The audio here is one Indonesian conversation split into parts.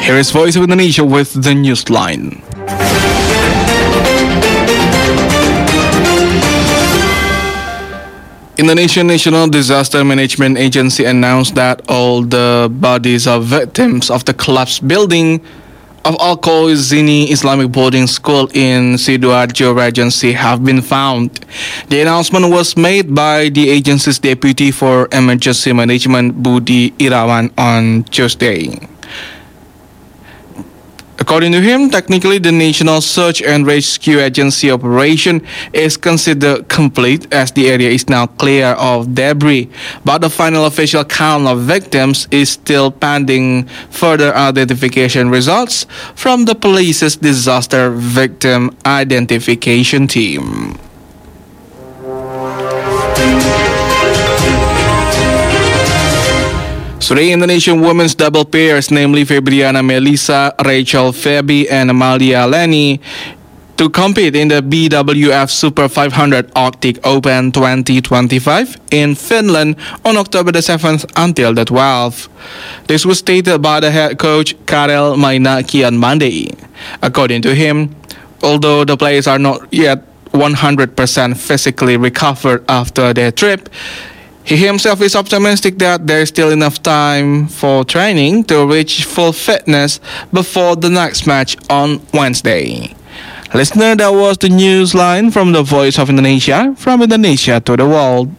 Here is Voice of Indonesia with the Newsline. Indonesian National Disaster Management Agency announced that all the bodies of victims of the collapsed building of Al-Qaizini Islamic Boarding School in Sidoarjo Regency have been found. The announcement was made by the agency's Deputy for Emergency Management, Budi Irawan, on Tuesday. According to him, technically the National Search and Rescue Agency operation is considered complete as the area is now clear of debris, but the final official count of victims is still pending further identification results from the police's disaster victim identification team. Three Indonesian women's double pairs, namely Febriana Melissa, Rachel Febi, and Amalia Leni, to compete in the BWF Super 500 Arctic Open 2025 in Finland on October the 7th until the 12th. This was stated by the head coach Karel Mainaki on Monday. According to him, although the players are not yet 100% physically recovered after their trip, he himself is optimistic that there is still enough time for training to reach full fitness before the next match on Wednesday. Listener, that was the Newsline from the Voice of Indonesia, from Indonesia to the world.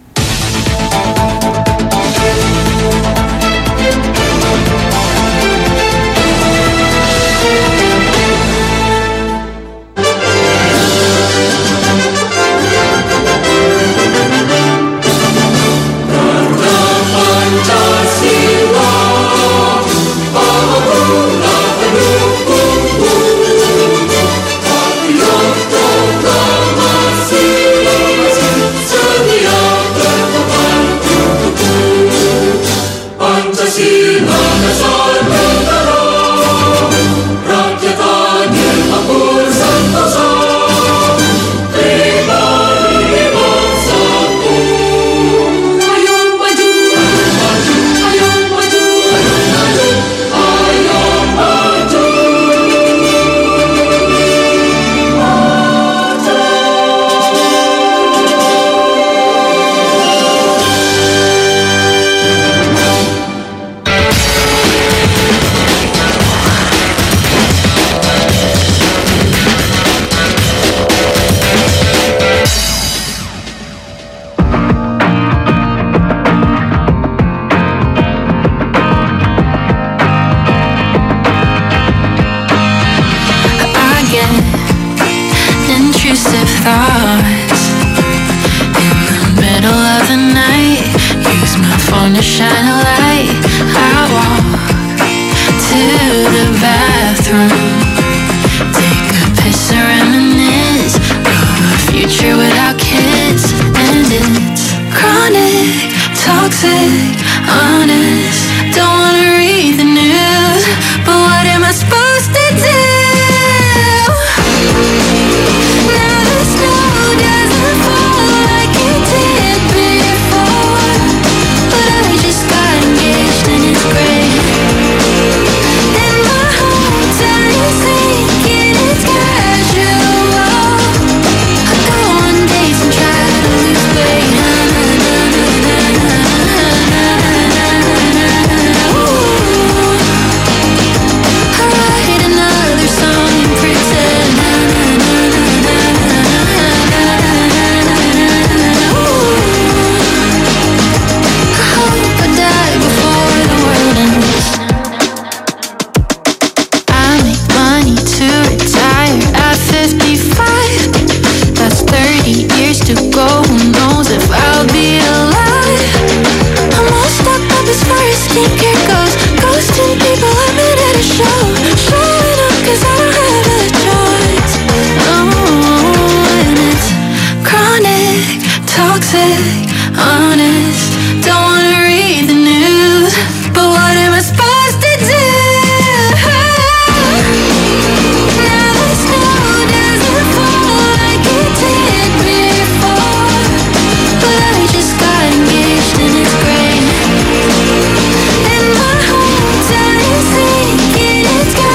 It's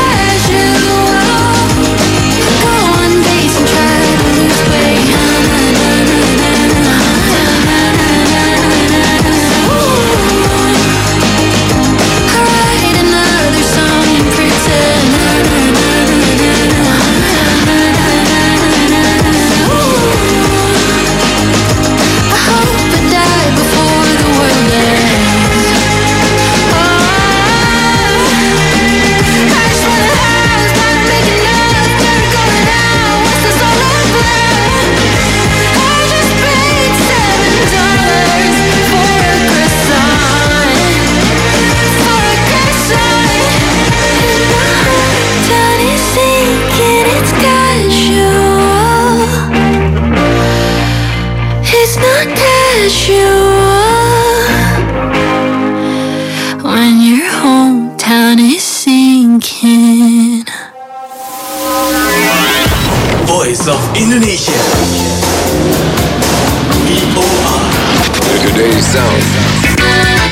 today's sound.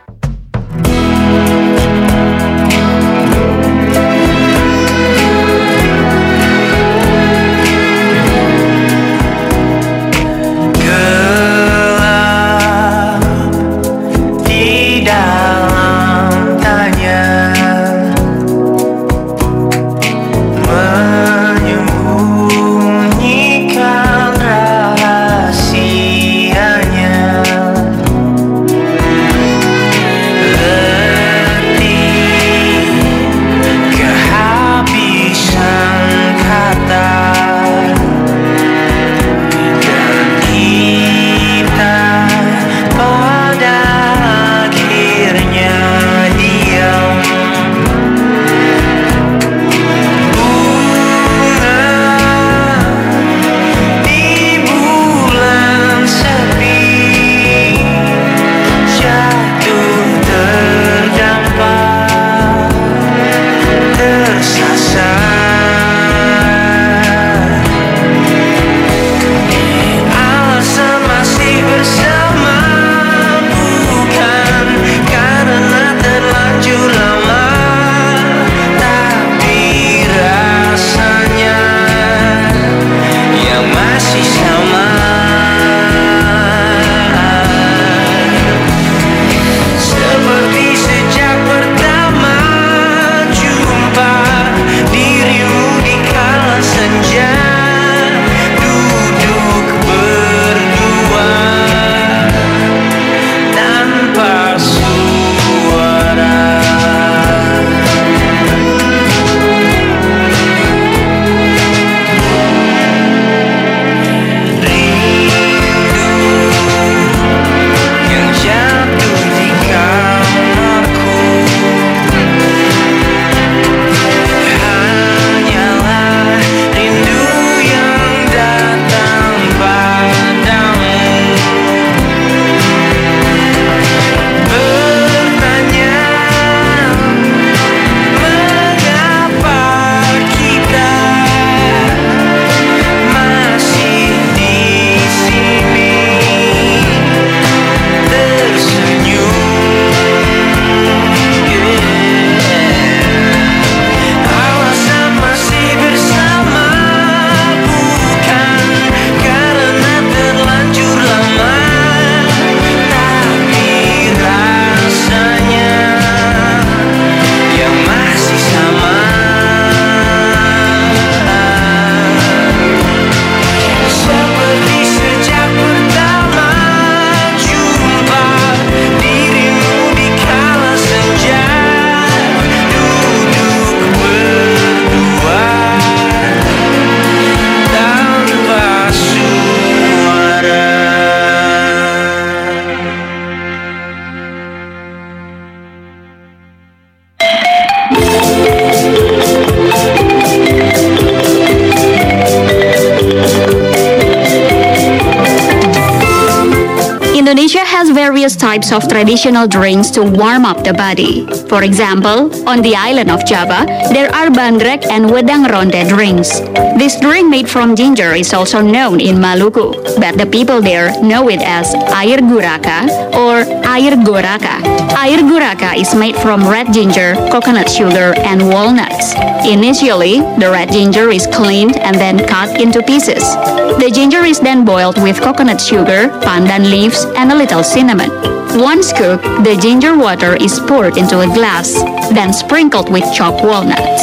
Indonesia has various types of traditional drinks to warm up the body. For example, on the island of Java, there are bandrek and wedang ronde drinks. This drink made from ginger is also known in Maluku, but the people there know it as air guraka or air goraka. Air guraka is made from red ginger, coconut sugar, and walnuts. Initially, the red ginger is cleaned and then cut into pieces. The ginger is then boiled with coconut sugar, pandan leaves, and a little cinnamon. Once cooked, the ginger water is poured into a glass, then sprinkled with chopped walnuts.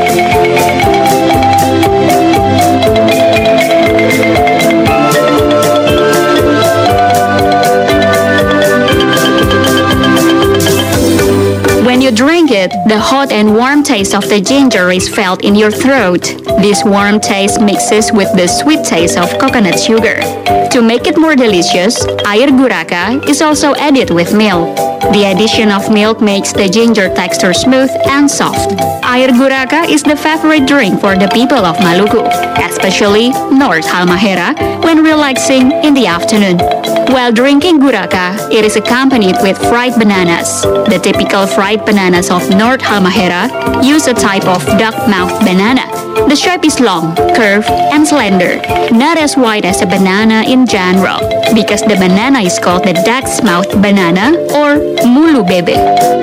When you drink it, the hot and warm taste of the ginger is felt in your throat. This warm taste mixes with the sweet taste of coconut sugar. To make it more delicious, air guraka is also added with milk. The addition of milk makes the ginger texture smooth and soft. Air guraka is the favorite drink for the people of Maluku, especially North Halmahera, when relaxing in the afternoon. While drinking guraka, it is accompanied with fried bananas. The typical fried bananas of North Halmahera use a type of duck-mouthed banana. The shape is long, curved, and slender, not as wide as a banana in different genre because the banana is called the duck's mouth banana or mulu bebe.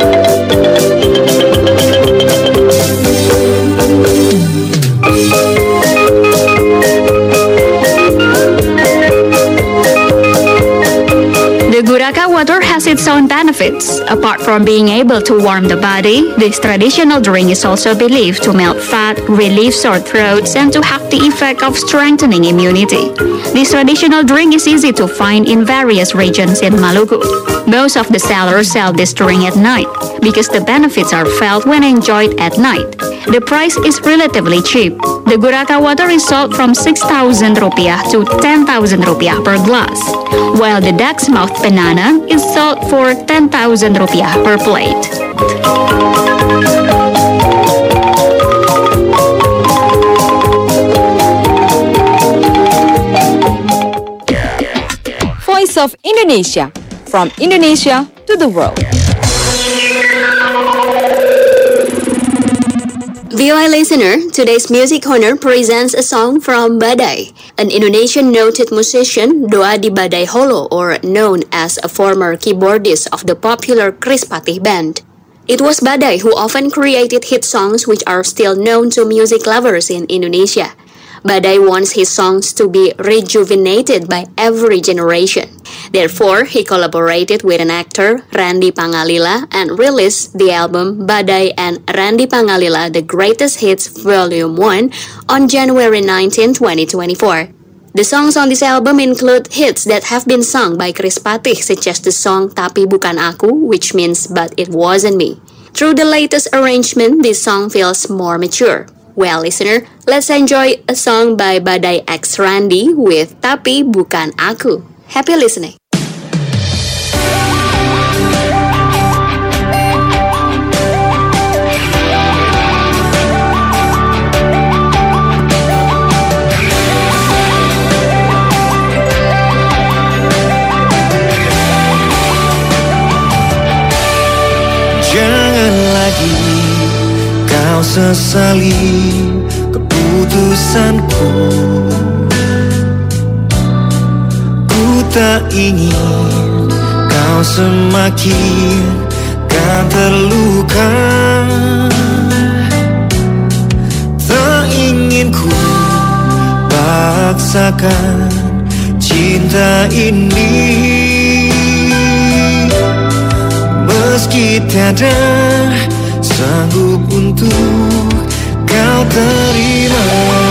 The Guraka water has its own benefits. Apart from being able to warm the body, this traditional drink is also believed to melt fat, relieve sore throats, and to have the effect of strengthening immunity. This traditional drink is easy to find in various regions in Maluku. Most of the sellers sell this drink at night because the benefits are felt when enjoyed at night. The price is relatively cheap. The Guraka water is sold from 6,000 rupiah to 10,000 rupiah per glass, while the duck's mouth banana is sold for 10,000 rupiah per plate. Voice of Indonesia, from Indonesia to the world. VOA listener, today's Music Corner presents a song from Badai, an Indonesian noted musician Doa di Badai Holo, or known as a former keyboardist of the popular Chris Patih band. It was Badai who often created hit songs which are still known to music lovers in Indonesia. Badai wants his songs to be rejuvenated by every generation. Therefore, he collaborated with an actor, Randy Pangalila, and released the album Badai and Randy Pangalila The Greatest Hits Volume 1 on January 19, 2024. The songs on this album include hits that have been sung by Chris Patih, such as the song Tapi Bukan Aku, which means But It Wasn't Me. Through the latest arrangement, this song feels more mature. Well, listener, let's enjoy a song by Badai X Randy with Tapi Bukan Aku. Happy listening. Jangan lagi kau sesali keputusanku. Ku tak ingin kau semakin kan terluka. Tak ingin ku paksakan cinta ini, meski tiada sanggup untuk kau terima.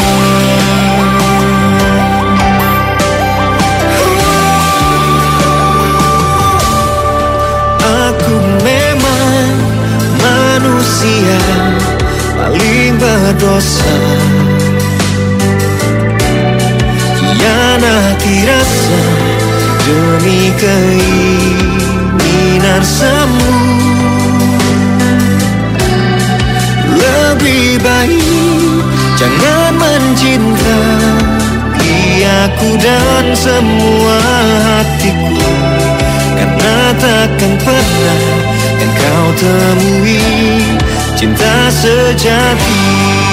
Aku memang manusia paling berdosa, hianati rasa demi keinginan semu. Lebih baik jangan mencintai aku dan semua hatiku, karena takkan pernah kan kau temui cinta sejati.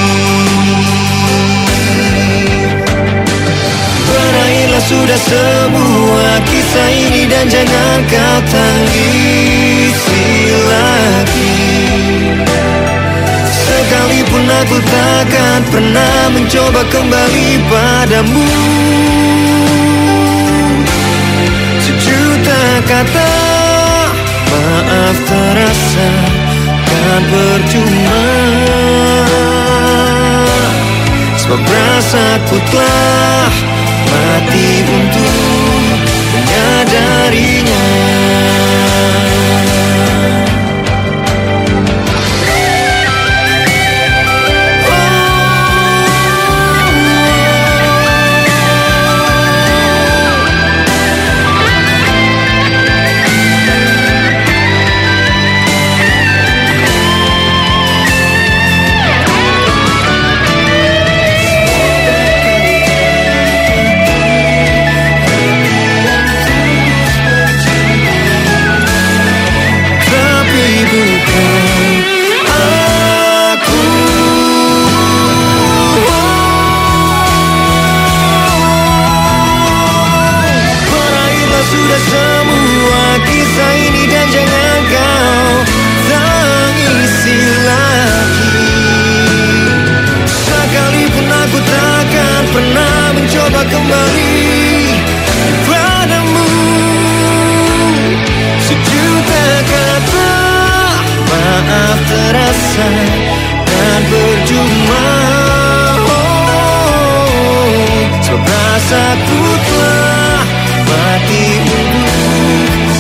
Berakhirlah sudah semua kisah ini dan jangan kau tangisi lagi. Sekalipun aku takkan pernah mencoba kembali padamu. Sejuta kata maaf terasa kan percuma, sebab rasaku telah mati untuk menyadarinya.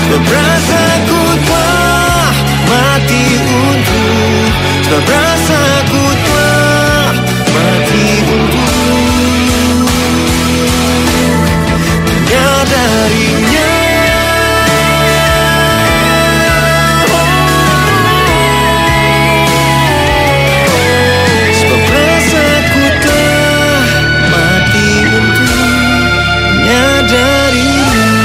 Sebab rasaku telah mati untuk, sebab rasaku telah mati untuk menyadarinya. Sebab rasaku telah mati untuk menyadarinya.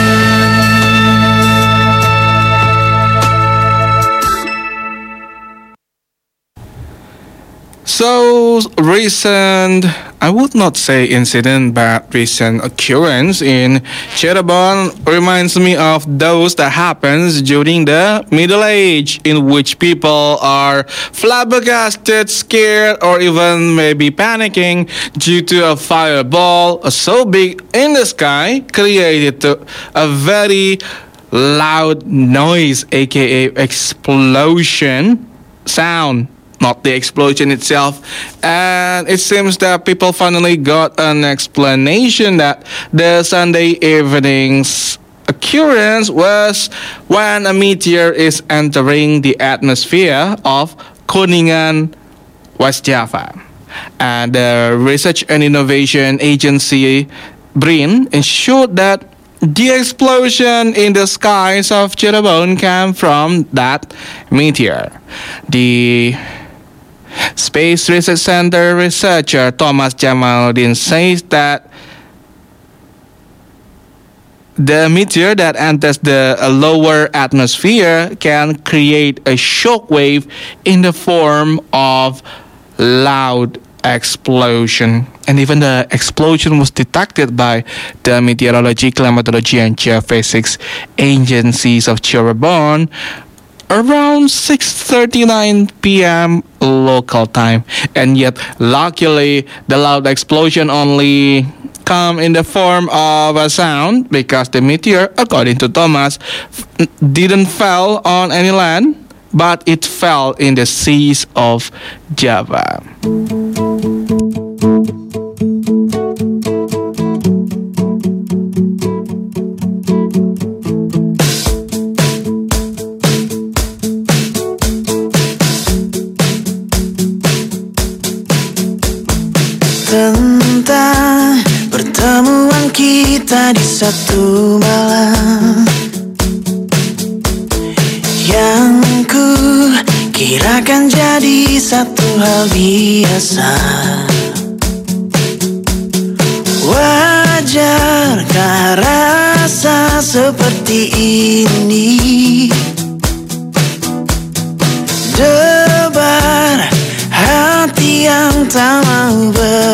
So, recent, I would not say incident, but recent occurrence in Cirebon reminds me of those that happens during the Middle Age, in which people are flabbergasted, scared, or even maybe panicking due to a fireball so big in the sky created a very loud noise, aka explosion sound. Not the explosion itself. And it seems that people finally got an explanation that the Sunday evening's occurrence was when a meteor is entering the atmosphere of Kuningan, West Java. And the Research and Innovation Agency, BRIN, ensured that the explosion in the skies of Cirebon came from that meteor. The Space Research Center researcher Thomas Jamaluddin says that the meteor that enters the lower atmosphere can create a shock wave in the form of loud explosion. And even the explosion was detected by the Meteorology, Climatology, and Geophysics agencies of Cirebon around 6:39 p.m. local time. And yet, luckily, the loud explosion only come in the form of a sound, because the meteor, according to Thomas, didn't fall on any land, but it fell in the seas of Java. Tentang pertemuan kita di satu malam yang ku kirakan jadi satu hal biasa. Wajarkah rasa seperti ini? Debar hati yang tak mau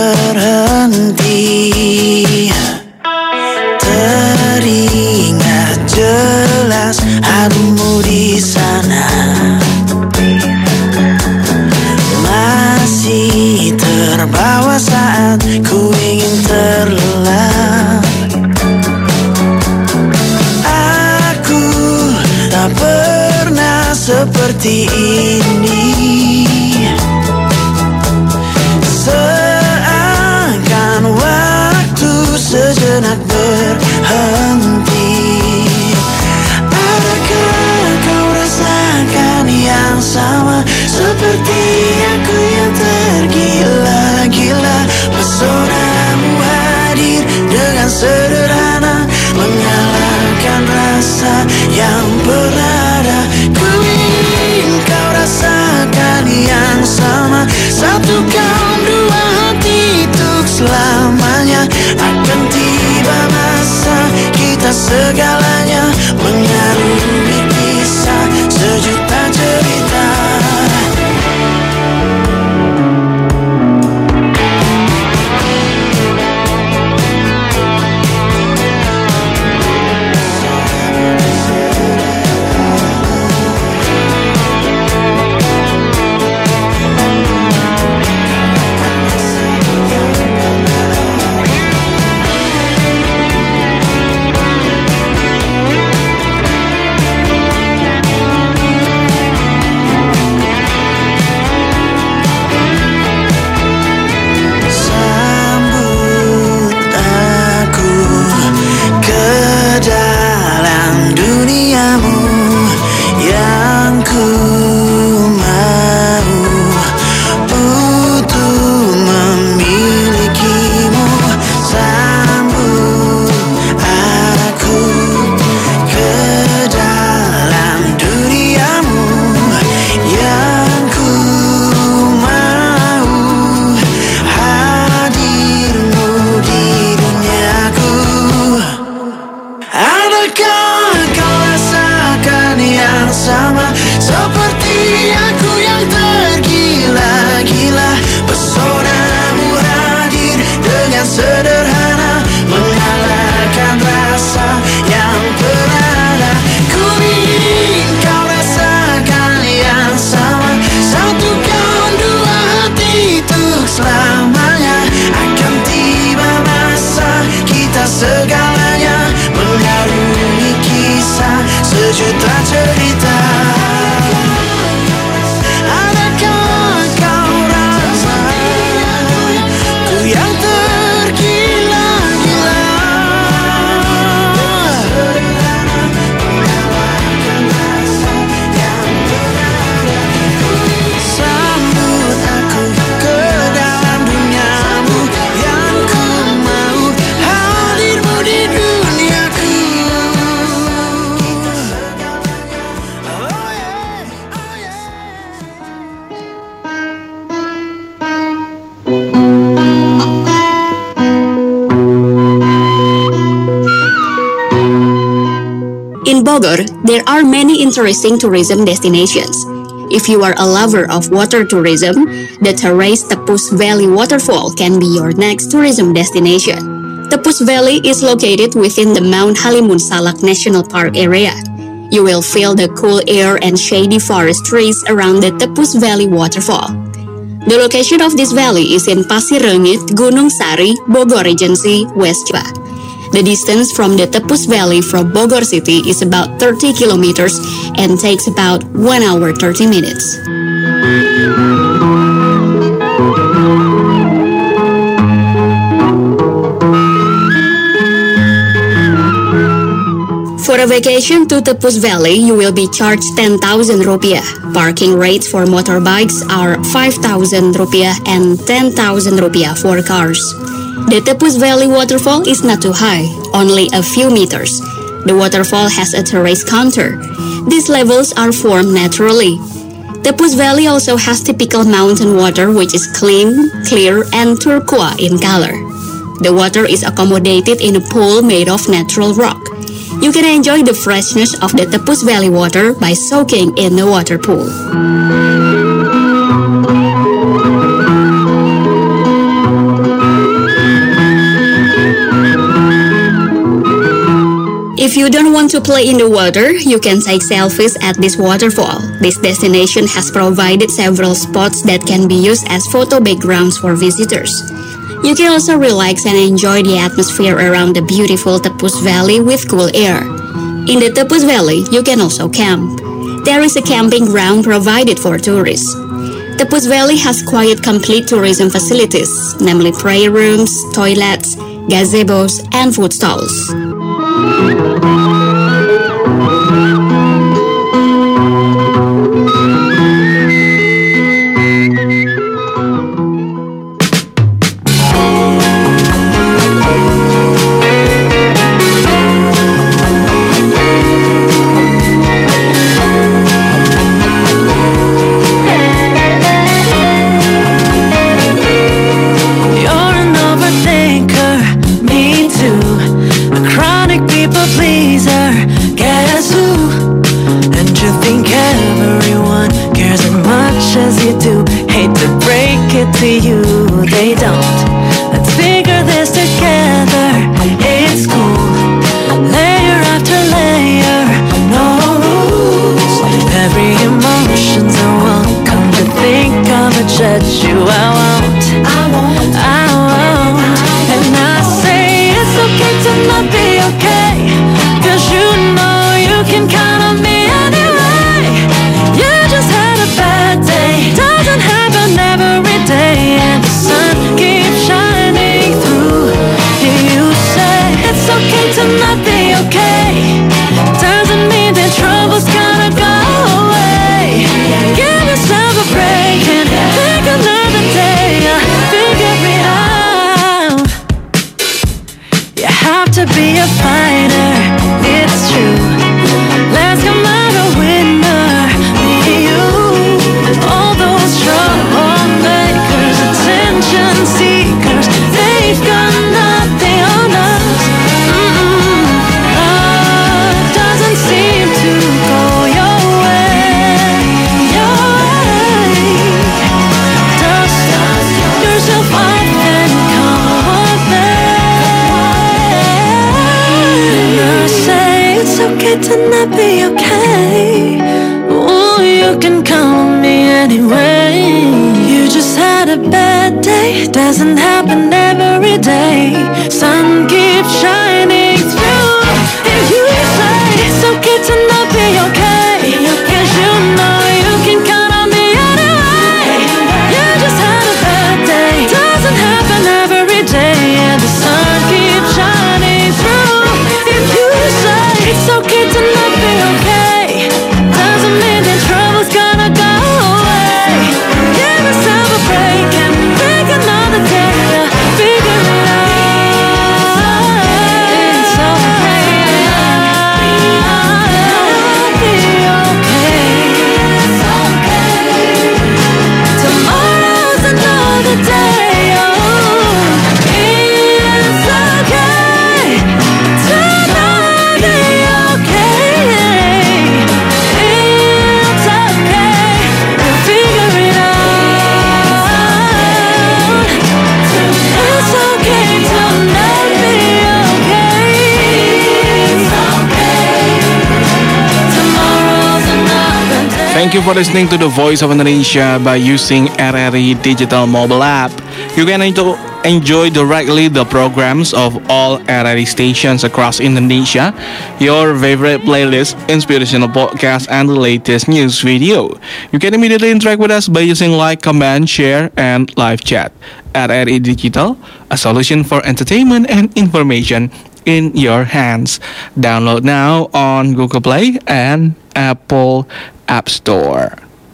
berhenti. Teringat jelas hadirmu di sana. Masih terbawa saat ku ingin terlelap. Aku tak pernah seperti ini. Seakan waktu sejenak berhenti. Adakah kau rasakan yang sama seperti aku yang tergila-gila? Pesonamu hadir dengan sederhana, mengalahkan rasa yang pernah ada. Ku ingin kau rasakan yang sama. Satu kaum dua hati untuk selamanya. Akan tiba masa kita segalanya mengarungi kisah sejuta cerita. juta cerita. Adakah kau rasa ku yang tergila-gila? Sambut aku ke dalam duniamu yang ku mau, hadirmu di duniaku. Oh yeah, oh yeah. In Bogor, there are many interesting tourism destinations. If you are a lover of water tourism, the Terrace Tepus Valley Waterfall can be your next tourism destination. Tepus Valley is located within the Mount Halimun Salak National Park area. You will feel the cool air and shady forest trees around the Tepus Valley Waterfall. The location of this valley is in Pasir Rengit, Gunung Sari, Bogor Regency, West Java. The distance from the Tepus Valley from Bogor City is about 30 kilometers and takes about 1 hour 30 minutes. For a vacation to Tepus Valley, you will be charged 10,000 rupiah. Parking rates for motorbikes are 5,000 rupiah and 10,000 rupiah for cars. The Tepus Valley waterfall is not too high, only a few meters. The waterfall has a terrace counter. These levels are formed naturally. Tepus Valley also has typical mountain water which is clean, clear, and turquoise in color. The water is accommodated in a pool made of natural rock. You can enjoy the freshness of the Tepus Valley water by soaking in the water pool. If you don't want to play in the water, you can take selfies at this waterfall. This destination has provided several spots that can be used as photo backgrounds for visitors. You can also relax and enjoy the atmosphere around the beautiful Tepus Valley with cool air. In the Tepus Valley, you can also camp. There is a camping ground provided for tourists. Tepus Valley has quite complete tourism facilities, namely prayer rooms, toilets, gazebos, and food stalls. You're an overthinker, me too. A chronic people pleaser, guess who? And you think everyone cares as much as you do. Hate to break it to you, they don't. Let's figure this together, it's cool. Layer after layer, no rules. Every emotion's a welcome. To think I'ma judge you, I won't. And I say it's okay to not be okay, 'cause you know you can count on me anyway. You just had a bad day, doesn't happen every day, and the sun keeps shining through. You say it's okay to not be okay, doesn't mean that trouble's gonna go away. Give yourself a break and take another day, figure it out. You have to be a fighter, it's true. Let's come out a winner, me and you. All those troublemakers, attention seekers, they've got nothing on us. Love doesn't seem to go your way, your way. Dust yourself off and come back. I say it's okay to not be okay. Ooh, you can count on me anyway. You just had a bad day, doesn't happen every day. Sun keeps shining through. If you say it's okay to not be Thank you for listening to the Voice of Indonesia by using RRI Digital Mobile App. You can enjoy directly the programs of all RRI stations across Indonesia, your favorite playlist, inspirational podcasts, and the latest news video. You can immediately interact with us by using like, comment, share, and live chat. RRI Digital, a solution for entertainment and information in your hands. Download now on Google Play and Apple App Store.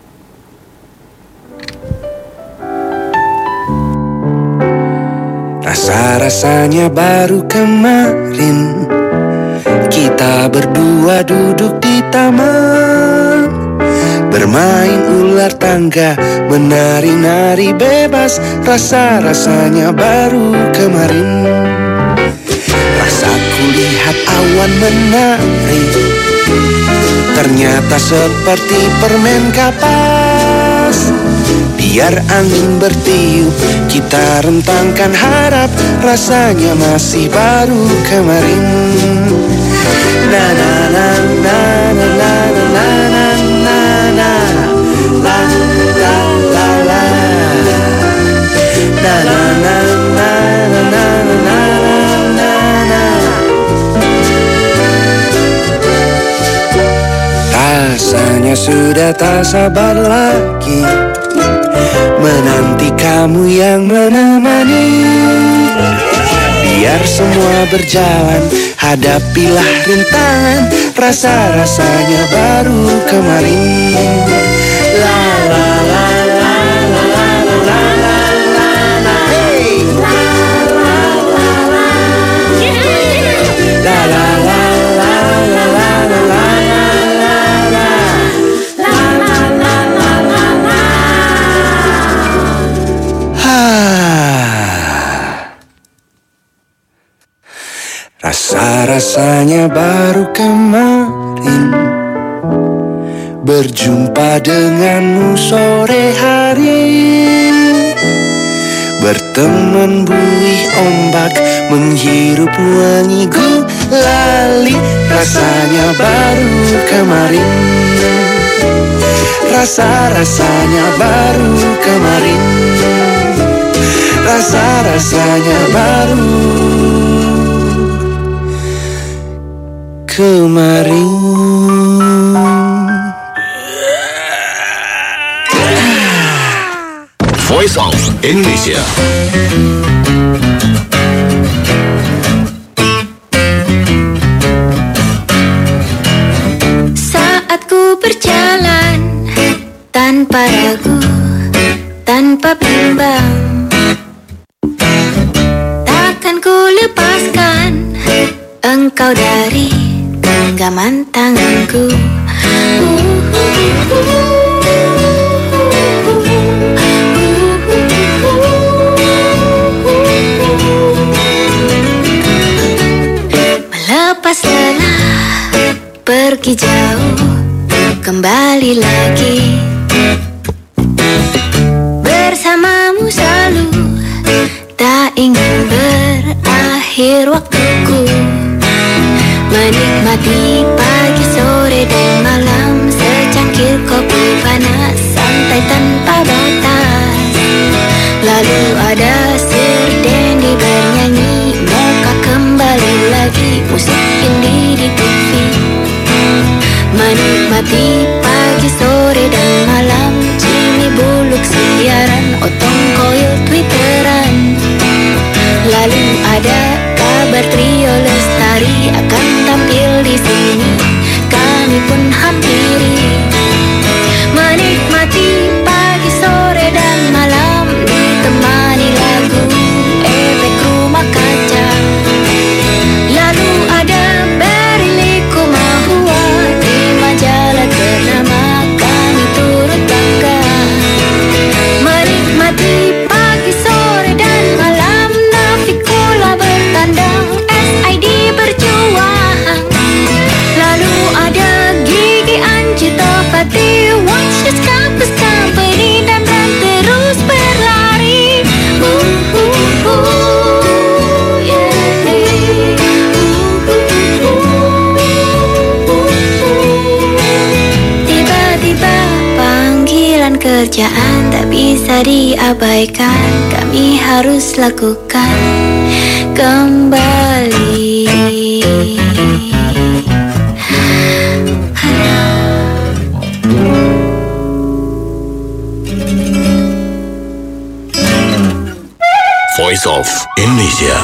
Rasa-rasanya baru kemarin kita berdua duduk di taman, bermain ular tangga, menari-nari bebas. Rasa-rasanya baru kemarin. Rasaku lihat awan menari, ternyata seperti permen kapas. Biar angin bertiup, kita rentangkan harap. Rasanya masih baru kemarin. Na na na na na na na na na na la la la la na na na na na na na na na. Rasanya sudah tak sabar lagi menanti kamu yang menemani. Biar semua berjalan, hadapilah rintangan. Rasa-rasanya baru kemarin. La la la la la la la la la la. Hey. La la la la. La la la la la la la la. Rasa-rasanya baru kemarin berjumpa denganmu sore hari, berteman buih ombak, menghirup wangi gulali. Rasanya baru kemarin. Rasa-rasanya baru kemarin. Rasa-rasanya baru kemarin. Voice of Indonesia. Saat ku berjalan tanpa ragu, tanpa bimbang, takkan ku lepaskan engkau dari genggaman tanganku. Melepas lelah, pergi jauh, kembali lagi. Bersamamu selalu, tak ingin berakhir waktuku. Menikmati pagi, sore, dan malam, secangkir kopi panas, santai tanpa batas. Lalu ada Sirdendi bernyanyi, moka kembali lagi, musik indie di TV. Menikmati pagi, sore, dan malam, Jimmy Buluk siaran, Otong Koil twitteran. Lalu ada kabar trio Lestari akan tampil di sini, kami pun hampiri. Menikmati pagi, sore, dan malam, ditemani lagu efek rumah kaca. Lalu ada Berili Kumahua di majalah ternama, kami turut bangga. Menikmati pagi, sore, dan malam, Navikula bertandang Lemburan kerjaan tak bisa diabaikan, kami harus lakukan kembali. Voice of Indonesia.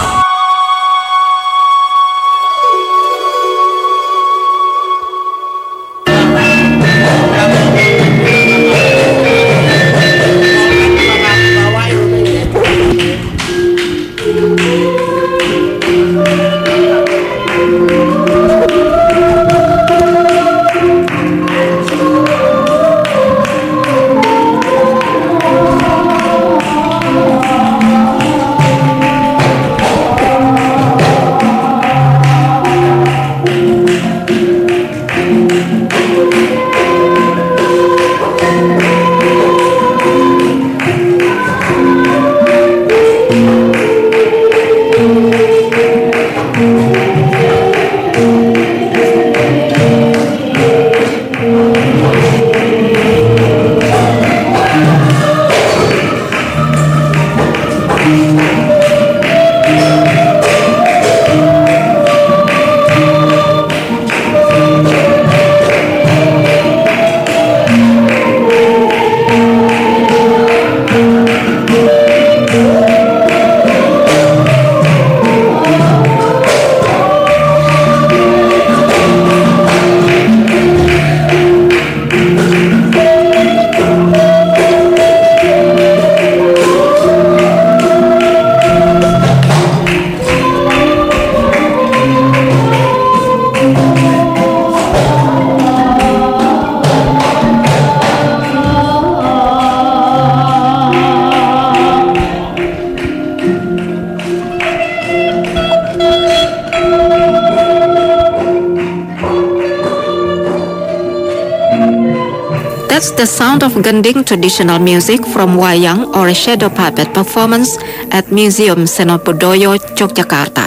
That's the sound of gending traditional music from wayang or shadow puppet performance at Museum Seno Budoyo, Yogyakarta.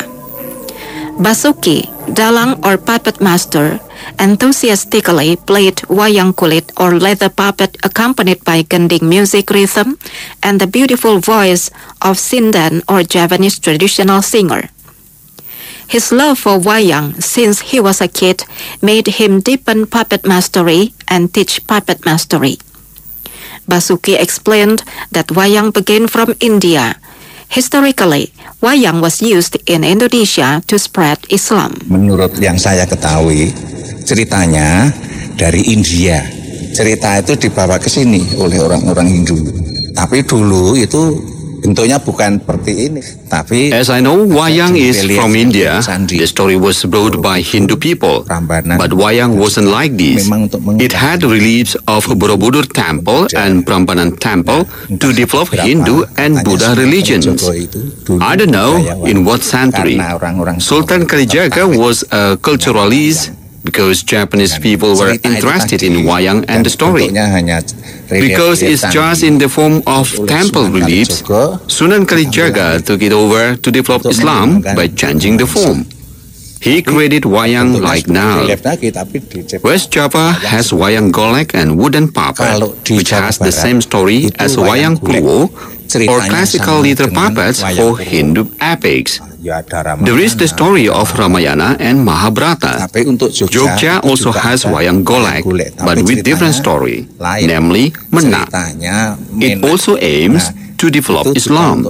Basuki, dalang or puppet master, enthusiastically played wayang kulit or leather puppet accompanied by gending music rhythm and the beautiful voice of Sindan or Javanese traditional singer. His love for wayang since he was a kid made him deepen puppet mastery and teach puppet mastery. Basuki explained that wayang began from India. Historically, wayang was used in Indonesia to spread Islam. Menurut yang saya ketahui, ceritanya dari India. Cerita itu dibawa ke sini oleh orang-orang Hindu. Tapi dulu itu bentuknya bukan seperti ini. Tapi as I know, wayang is from India. The story was brought by Hindu people. But wayang wasn't like this. It had reliefs of Borobudur Temple and Prambanan Temple to develop Hindu and Buddha religions. I don't know in what century. Sultan Kalijaga was a culturalist because Japanese people were interested in wayang and the story. Because it's just in the form of temple reliefs, Sunan Kalijaga took it over to develop Islam by changing the form. He created wayang like now. West Java has wayang golek and wooden puppet, which has the same story as wayang kluwo, or classical little puppets for Hindu epics. There is the story of Ramayana and Mahabharata. Jogja also has wayang golek, but with different story, namely Menak. It also aims to develop Islam.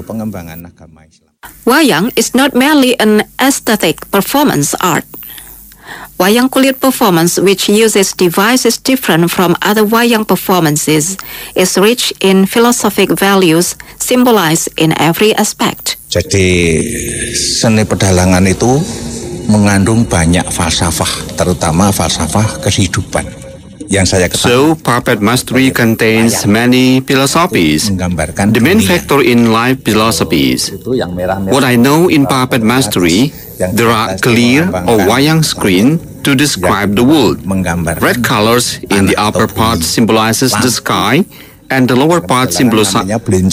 Wayang is not merely an aesthetic performance art. Wayang kulit performance, which uses devices different from other wayang performances, is rich in philosophic values symbolized in every aspect. Jadi seni pedalangan itu mengandung banyak falsafah, terutama falsafah kehidupan. So, puppet mastery contains many philosophies. The main factor in life philosophies. What I know in puppet mastery, there are clear or wayang screen to describe the world. Red colors in the upper part symbolizes the sky, and the lower part symbolizes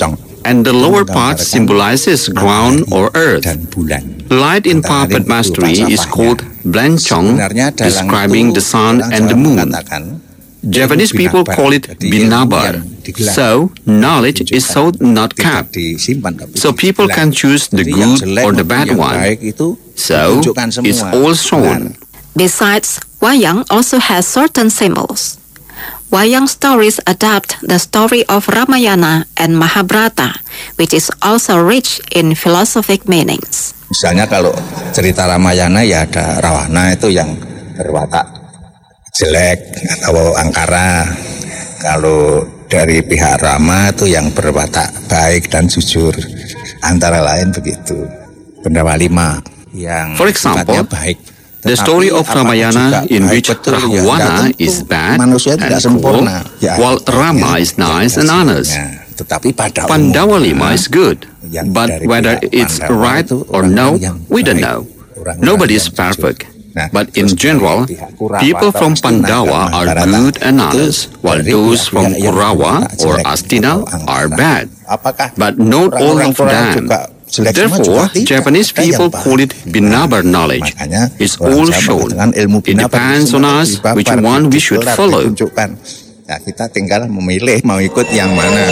ground or earth. Light in puppet mastery is called Blanchong, describing the sun and the moon. Japanese people call it binabar. So, knowledge is sold, not kept. So people can choose the good or the bad one. So, it's all shown. Besides, wayang also has certain symbols. Wayang stories adapt the story of Ramayana and Mahabharata, which is also rich in philosophic meanings. Misalnya kalau cerita Ramayana ya ada Rawana itu yang berwatak jelek atau angkara. Kalau dari pihak Rama itu yang berwatak baik dan jujur. Antara lain begitu. Pendawa 5 yang For example, baik. The story of Ramayana in which Rahwana is bad and cool, while Rama is nice and honest. Pandawa 5 is good, but whether it's right or no, we don't know. Nobody is perfect. But in general, people from Pandawa are good and honest, while those from Kurawa or Astina are bad. But not all of them. Therefore, Japanese people call it binabar knowledge. It's all shown. It depends on us which one we should follow. Nah, kita tinggal memilih mau ikut yang mana.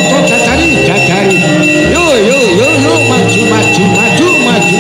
Yo, maju.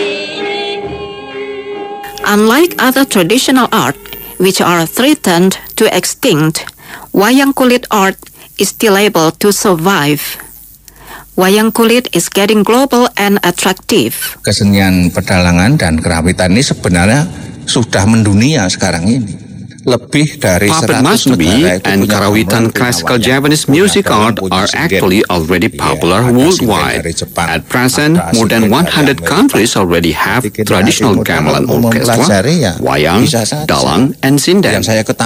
Unlike other traditional art, which are threatened to extinct, wayang kulit art is still able to survive. Wayang kulit is getting global and attractive. Kesenian pedalangan dan kerawitan ini sebenarnya sudah mendunia sekarang ini. Lebih dari Puppet mastery and karawitan classical Japanese music art are actually already popular worldwide. At present, more than 100 countries already have traditional gamelan orchestra, wayang, dalang, and sinden.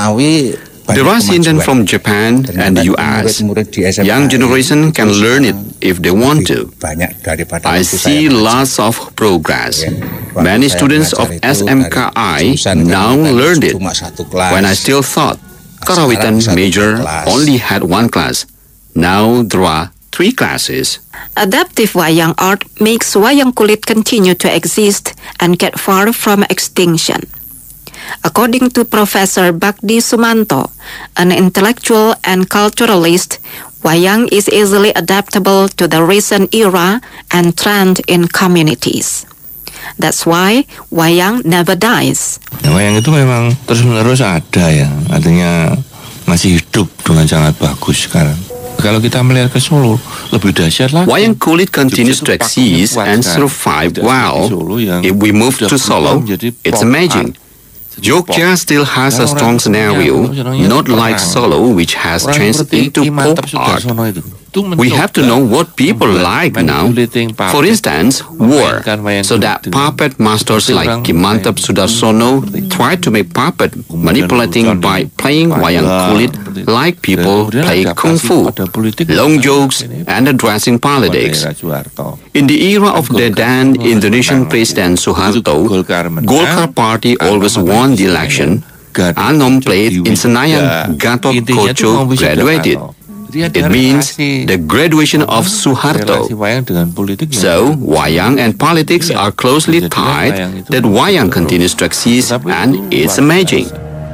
There are sinden from Japan and the US. Young generation can learn it if they want to. I see lots of progress. Many students of SMKI now learned it. When I still thought Karawitan major only had one class, now there are 3 classes. Adaptive wayang art makes wayang kulit continue to exist and get far from extinction. According to Professor Bakdi Sumanto, an intellectual and culturalist, wayang is easily adaptable to the recent era and trend in communities. That's why wayang never dies. Wayang itu memang terus-menerus ada ya, artinya masih hidup dengan sangat bagus sekarang. Kalau kita melihat ke Solo, lebih dahsyat lagi. Wayang kulit continues to exist and survive well. If we move to Solo, it's amazing. Jogja still has a strong scenario, not like Solo, which has changed into pop art. We have to know what people like now. For instance, war, so that puppet masters like Kimantap Sudarsono try to make puppet manipulating by playing wayang kulit like people play kung fu, long jokes, and addressing politics. In the era of the then Indonesian President Suharto, Golkar Party always won the election. Anom played in Senayan, Gatot Koco graduated. It means the graduation of Suharto. So, wayang and politics are closely tied, that wayang continues to exist and it's amazing.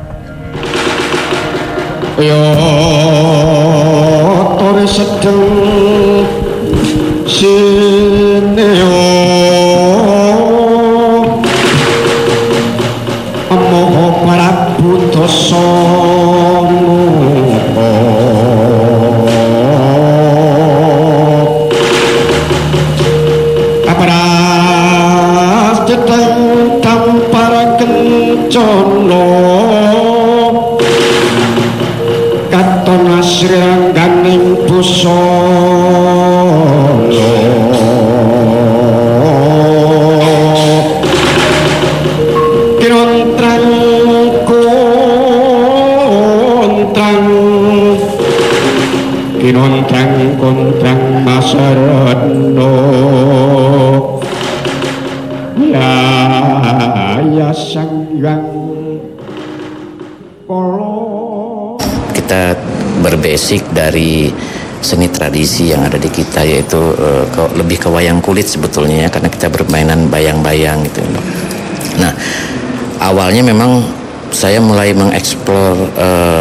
Kita berbasic dari seni tradisi yang ada di kita, yaitu lebih ke wayang kulit sebetulnya ya, karena kita bermainan bayang-bayang gitu. Nah, awalnya memang saya mulai mengeksplor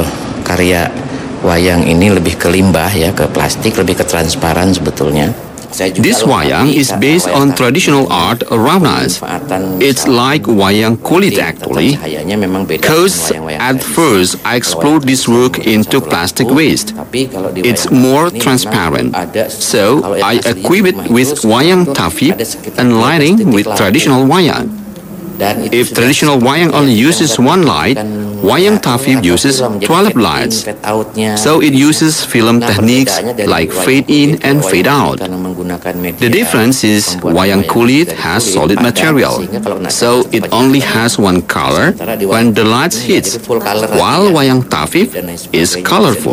karya wayang ini lebih ke limbah ya, ke plastik, lebih ke transparan sebetulnya. This wayang is based on traditional art around us. It's like wayang kulit actually, because at first I explored this work into plastic waste. It's more transparent, so I equip it with wayang tafib and lighting with traditional wayang. If traditional wayang only uses one light, wayang tafib uses 12 lights. So it uses film techniques like fade in and fade out. The difference is wayang kulit has solid material, so it only has one color when the light hits, while wayang tafib is colorful.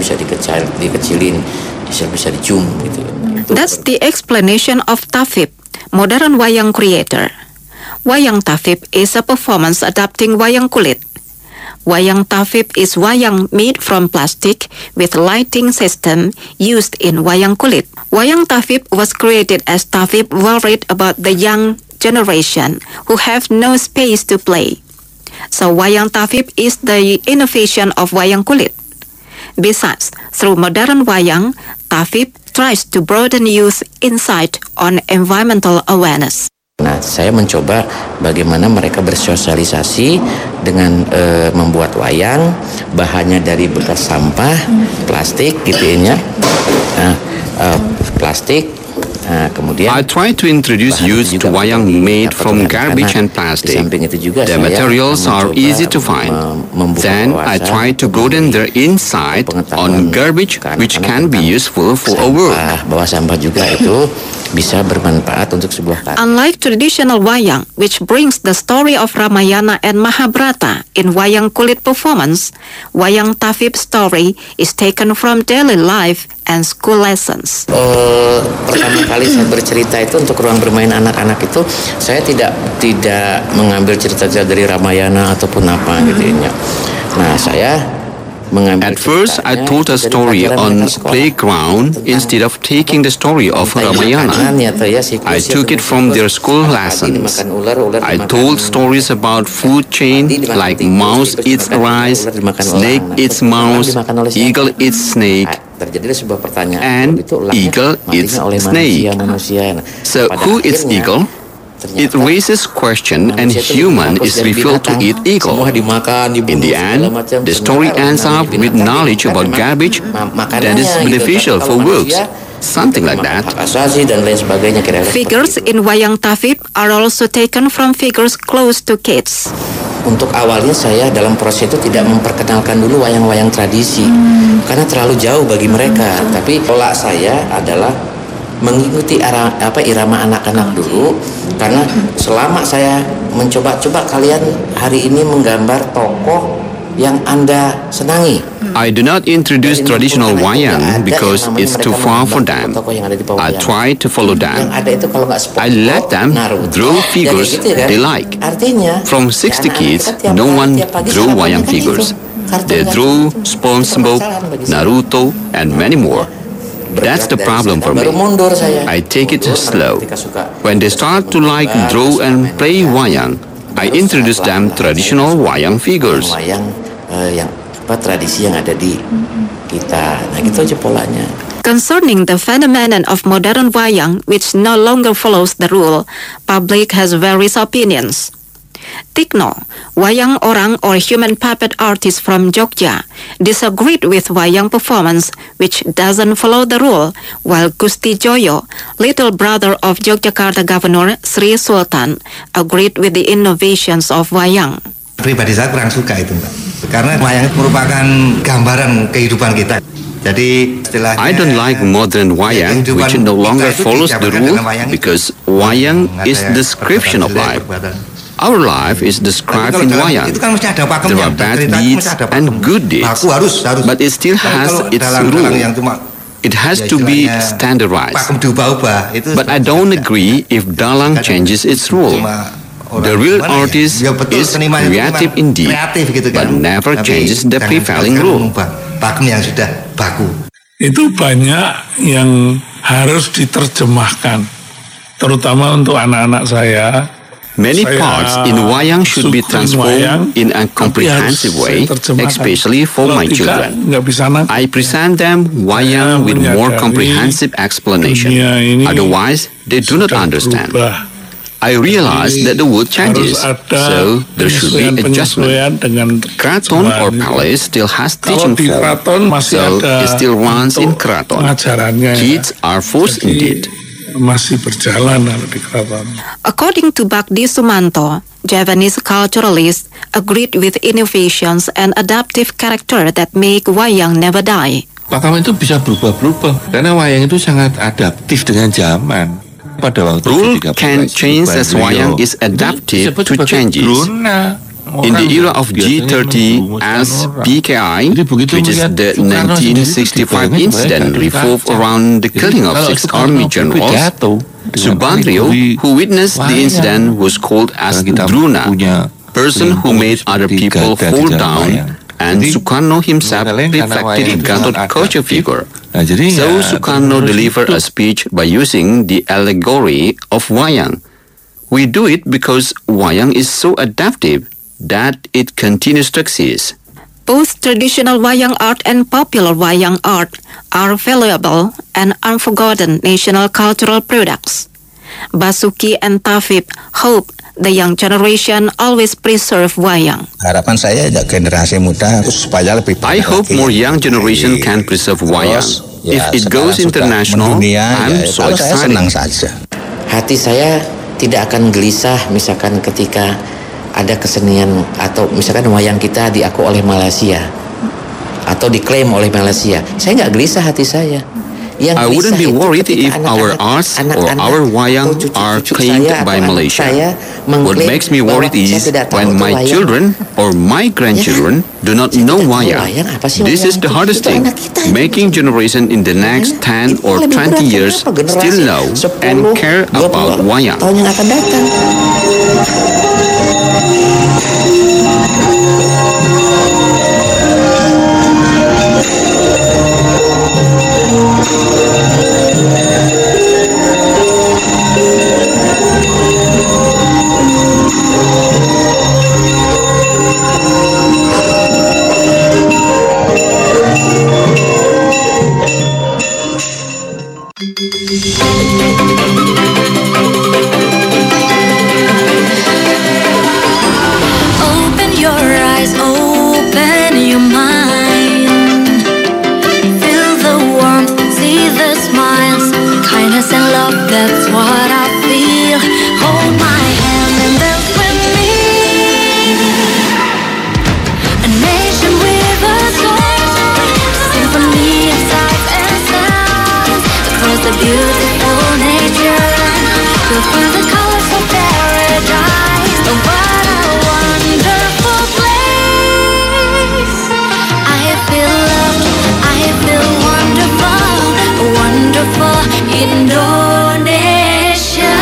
That's the explanation of tafib, modern wayang creator. Wayang tafib is a performance adapting wayang kulit. Wayang tafib is wayang made from plastic with lighting system used in wayang kulit. Wayang tafib was created as tafib worried about the young generation who have no space to play. So wayang tafib is the innovation of wayang kulit. Besides, through modern wayang, tafib tries to broaden youth insight on environmental awareness. Nah, saya mencoba bagaimana mereka bersosialisasi dengan membuat wayang, bahannya dari bekas sampah, plastik gitu ya. Plastik. Kemudian I try to introduce youth to wayang made from garbage and plastic. The materials are easy to find. Then I try to broaden their insight on garbage, which can be useful for a work. Bahwa sampah juga itu bisa bermanfaat untuk sebuah karya. Unlike traditional wayang, which brings the story of Ramayana and Mahabharata in wayang kulit performance, wayang tafib story is taken from daily life and school lessons. Pertama kali saya bercerita itu untuk ruang bermain anak-anak itu, saya tidak mengambil cerita dari Ramayana ataupun apa gitu ya. Nah, saya at first, I told a story on playground instead of taking the story of Ramayana. I took it from their school lessons. I told stories about food chain like mouse eats rice, snake eats mouse, eagle eats snake, and eagle eats snake. So who eats eagle? It raises question and human is revealed to eat eagle. In the end, the story ends up with knowledge about garbage that is beneficial for works. Something like that. Figures in wayang tafib are also taken from figures close to kids. Untuk awalnya saya dalam proses itu tidak memperkenalkan dulu wayang-wayang tradisi karena terlalu jauh bagi mereka. Tapi pola saya adalah mengikuti irama anak-anak dulu, karena selama saya mencoba kalian hari ini menggambar tokoh yang Anda senangi. I do not introduce traditional wayang because it's too far for them. I try to follow them. I let them draw figures they like. From 60 kids, no one drew wayang figures. They drew SpongeBob, Naruto, and many more. That's the problem for me. I take it slow. When they start to like draw and play wayang, I introduce them traditional wayang figures. Tradisi yang ada di kita. Nah, gitu aja polanya. Concerning the phenomenon of modern wayang, which no longer follows the rule, public has various opinions. Tikno, wayang orang or human puppet artist from Jogja, disagreed with wayang performance which doesn't follow the rule, while Gusti Joyo, little brother of Yogyakarta Governor Sri Sultan, agreed with the innovations of wayang. Pribadi saya kurang suka itu, Mbak. Karena wayang itu merupakan gambaran kehidupan kita. Jadi istilahnya I don't like modern wayang which no longer follows the rule because wayang is description of life. Our life is described in wayang. There are bad deeds and good deeds, but it still has its rule. It has to be standardized. But I don't agree if dalang changes its rule. The real artist is creative indeed, but never changes the prevailing rule. Itu banyak yang harus diterjemahkan, terutama untuk anak-anak saya. Many parts in wayang should be transformed in a comprehensive way, especially for my children. I present them wayang with more comprehensive explanation. Otherwise, they do not understand. I realize that the world changes, so there should be adjustment. Kraton or palace still has teaching form, so it still runs in Kraton. Kids are forced indeed. Masih berjalan di keraton. According to Bagdi Sumanto, Javanese culturalists agreed with innovations and adaptive character that make wayang never die. Pakam itu bisa berubah-berubah karena wayang itu sangat adaptif dengan zaman. Pada waktu rule can change as wayang is adaptive to changes. In the era of G30 as PKI, which is the 1965 incident revolved around the killing of 6 army generals, Subandrio, who witnessed the incident, was called as Druna, person who made other people fall down, and Sukarno himself reflected Gatot Kaca figure. So Sukarno delivered a speech by using the allegory of wayang. We do it because wayang is so adaptive that it continues to exist. Both traditional wayang art and popular wayang art are valuable and unforgotten national cultural products. Basuki and Tafib hope the young generation always preserve wayang. Harapan saya generasi muda supaya lebih I hope more young generation can preserve wayang. If it goes international, I'm so excited. Senang saja. Hati saya tidak akan gelisah misalkan ketika ada kesenian atau misalkan wayang kita diaku oleh Malaysia atau diklaim oleh Malaysia. Saya nggak gelisah hati saya. I wouldn't be worried if our arts or our wayang are claimed by Malaysia. What makes me worried is when my children or my grandchildren do not know wayang. This is the hardest thing, making generation in the next 10 or 20 years still know and care about wayang. Tahun yang akan datang. Open your eyes, open your mind. Feel the warmth, see the smiles, kindness and love, that's what I feel. Hold my hand and dance with me. A nation with a soul, symphony of sights and sounds, across the beautiful nature. We'll find the colors of paradise. Oh, what a wonderful place. I feel loved, I feel wonderful, wonderful Indonesia.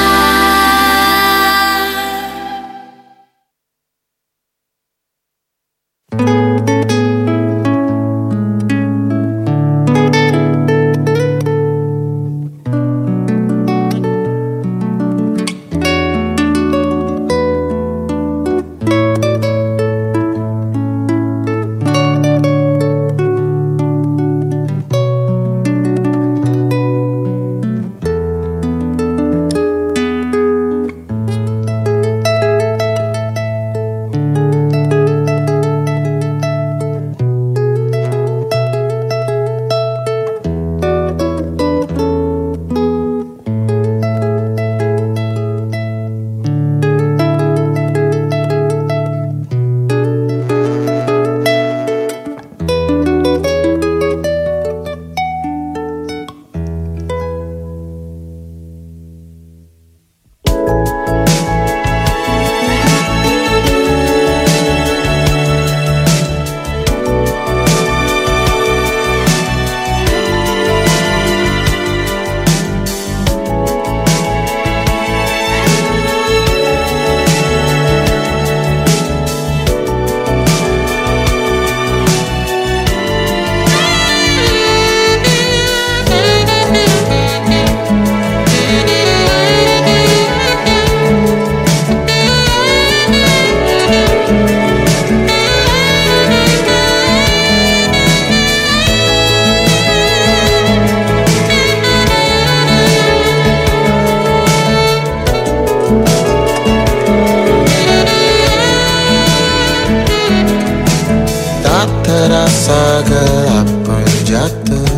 terasa gelap pun jatuh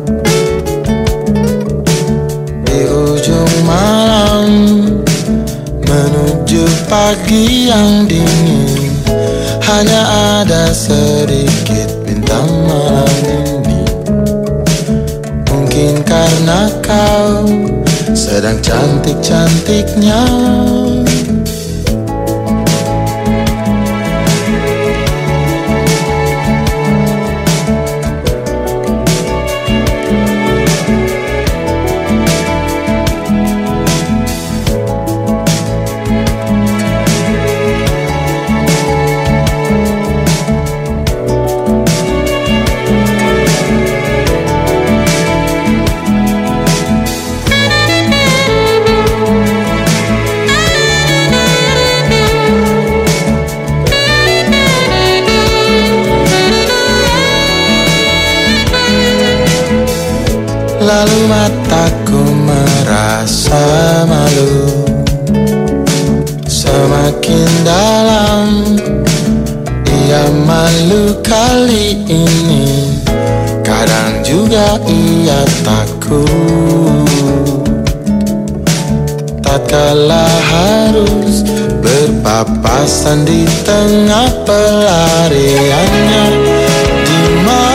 di ujung malam menuju pagi yang dingin. Hanya ada sedikit bintang malam ini. Mungkin karena kau sedang cantik-cantiknya. lalu mataku merasa malu. Semakin dalam ia malu kali ini, kadang juga ia takut. Tatkala harus berpapasan di tengah pelariannya, di mana